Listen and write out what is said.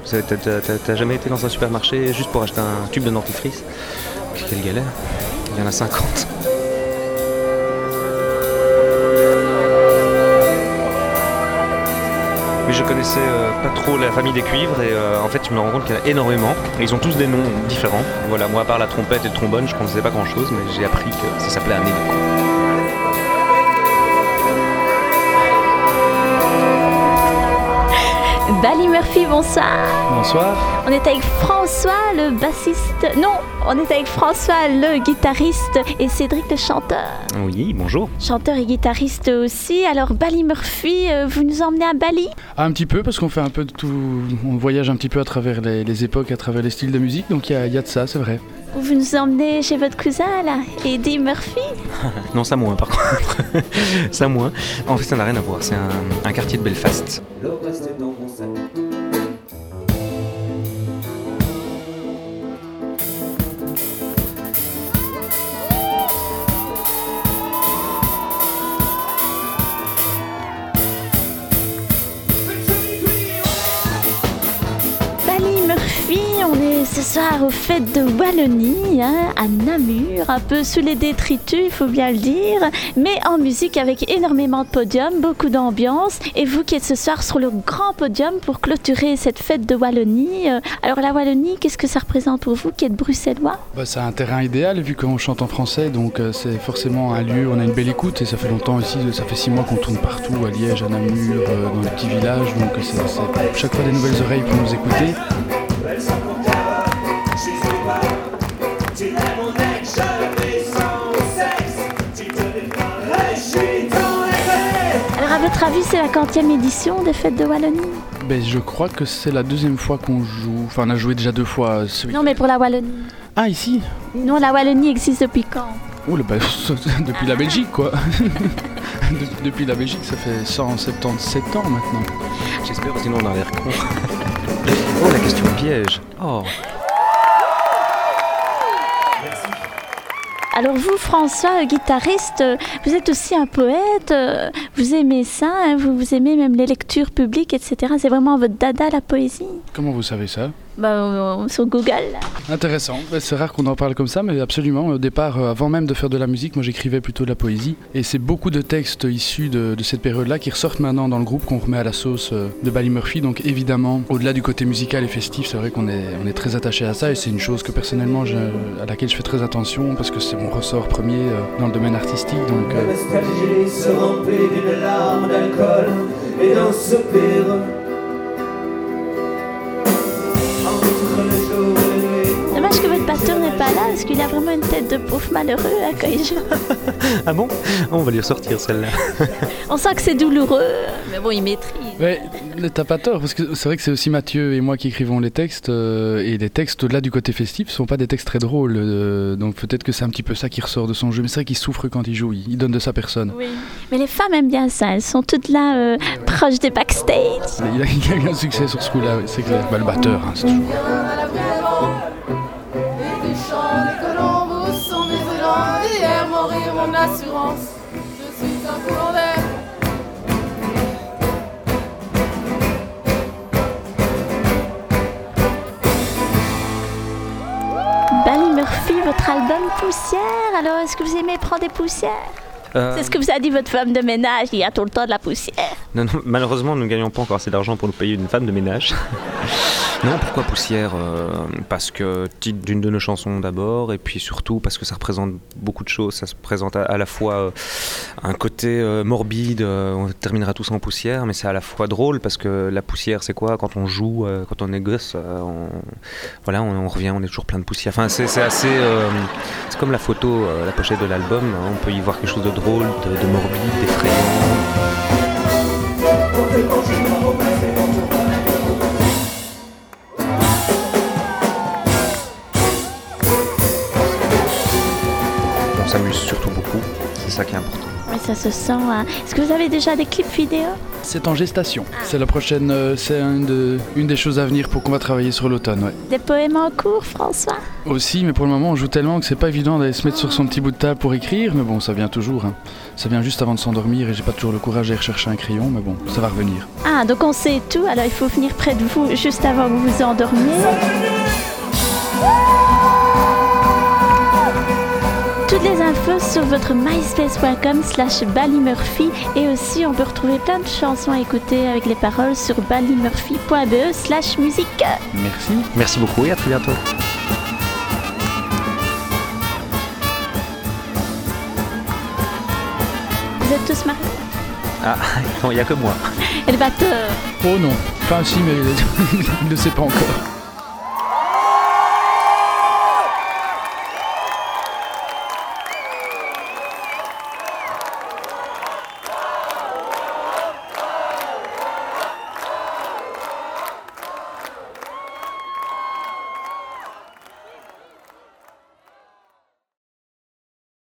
T'as jamais été dans un supermarché juste pour acheter un tube de dentifrice? Quelle galère. Il y en a 50. Mais je connaissais pas trop la famille des cuivres et en fait je me rends compte qu'il y en a énormément. Et ils ont tous des noms différents. Voilà, moi à part la trompette et le trombone, je ne connaissais pas grand chose, mais j'ai appris que ça s'appelait un hélico. Bally Murphy, bonsoir. Bonsoir. On est avec François, le bassiste. Non, on est avec François, le guitariste, et Cédric, le chanteur. Oui, bonjour. Chanteur et guitariste aussi. Alors, Bally Murphy, vous nous emmenez à Bali? Un petit peu, parce qu'on fait un peu de tout. On voyage un petit peu à travers les époques, à travers les styles de musique, donc il y a de ça, c'est vrai. Vous nous emmenez chez votre cousin, là, Eddie Murphy? Non, ça moins par contre. Ça moins. En fait, ça n'a rien à voir. C'est un quartier de Belfast. L'or reste dans mon sac. On est ce soir aux fêtes de Wallonie, à Namur, un peu sous les détritus, il faut bien le dire, mais en musique avec énormément de podiums, beaucoup d'ambiance. Et vous qui êtes ce soir sur le grand podium pour clôturer cette fête de Wallonie. Alors la Wallonie, qu'est-ce que ça représente pour vous qui êtes bruxellois? C'est un terrain idéal vu qu'on chante en français, donc c'est forcément un lieu où on a une belle écoute et ça fait longtemps ici, ça fait 6 mois qu'on tourne partout, à Liège, à Namur, dans les petits villages, donc c'est chaque fois des nouvelles oreilles pour nous écouter. Alors à votre avis, c'est la 40e édition des Fêtes de Wallonie? Je crois que c'est la deuxième fois qu'on joue, enfin on a joué déjà 2 fois. Non mais pour la Wallonie. Ah ici? Non, la Wallonie existe depuis quand? Oh, depuis la Belgique quoi. Depuis la Belgique, ça fait 177 ans maintenant. J'espère, sinon on a l'air con. Oh, la question piège. Oh. Alors vous, François, guitariste, vous êtes aussi un poète, vous aimez ça, vous aimez même les lectures publiques, etc. C'est vraiment votre dada, la poésie? Comment vous savez ça? Sur Google. Intéressant. C'est rare qu'on en parle comme ça, mais absolument. Au départ, avant même de faire de la musique, moi j'écrivais plutôt de la poésie. Et c'est beaucoup de textes issus de cette période-là qui ressortent maintenant dans le groupe, qu'on remet à la sauce de Bally Murphy. Donc évidemment, au-delà du côté musical et festif, c'est vrai qu'on est très attaché à ça. Et c'est une chose que personnellement, à laquelle je fais très attention, parce que c'est mon ressort premier dans le domaine artistique. Donc, La nostalgie se remplit d'une larme d'alcool et d'un soupir. Dommage que votre batteur n'est pas là, parce qu'il a vraiment une tête de pauvre malheureux quand il joue. Ah bon? On va lui ressortir celle-là. On sent que c'est douloureux, mais bon, il maîtrise. Ouais, t'as pas tort, parce que c'est vrai que c'est aussi Mathieu et moi qui écrivons les textes, et les textes, au-delà du côté festif, sont pas des textes très drôles, donc peut-être que c'est un petit peu ça qui ressort de son jeu, mais c'est vrai qu'il souffre quand il joue, il donne de sa personne. Oui, mais les femmes aiment bien ça, elles sont toutes là, proches des backstage. Il a eu un succès sur ce coup-là, c'est clair. Le batteur, c'est toujours... Mon assurance, je suis un courant d'air. Bally Murphy, votre album Poussière, alors est-ce que vous aimez prendre des poussières? C'est ce que vous a dit votre femme de ménage, il y a tout le temps de la poussière. Non, malheureusement, nous ne gagnons pas encore assez d'argent pour nous payer une femme de ménage. Non, pourquoi poussière? Parce que titre d'une de nos chansons d'abord, et puis surtout parce que ça représente beaucoup de choses. Ça se présente à la fois un côté morbide, on terminera tous en poussière, mais c'est à la fois drôle parce que la poussière, c'est quoi? Quand on joue, quand on est gosse, on revient, on est toujours plein de poussière. Enfin, c'est assez... c'est comme la photo, la pochette de l'album, hein, on peut y voir quelque chose de drôle, de morbide, d'effrayant. On s'amuse surtout beaucoup, c'est ça qui est important. Mais ça se sent. Hein. Est-ce que vous avez déjà des clips vidéo? C'est en gestation. C'est la prochaine, c'est une des choses à venir pour qu'on va travailler sur l'automne. Ouais. Des poèmes en cours, François? Aussi, mais pour le moment, on joue tellement que c'est pas évident d'aller se mettre sur son petit bout de table pour écrire. Mais bon, ça vient toujours. Hein. Ça vient juste avant de s'endormir et j'ai pas toujours le courage d'aller rechercher un crayon. Mais bon, ça va revenir. Ah, donc on sait tout. Alors il faut venir près de vous juste avant que vous vous endormiez. Toutes les infos sur votre myspace.com/ballymurphy et aussi on peut retrouver plein de chansons à écouter avec les paroles sur ballymurphy.be/musique. Merci. Merci beaucoup et à très bientôt. Vous êtes tous mariés? Ah, non, il n'y a que moi. Et le batteur? Oh non. Enfin si, mais il ne sait pas encore.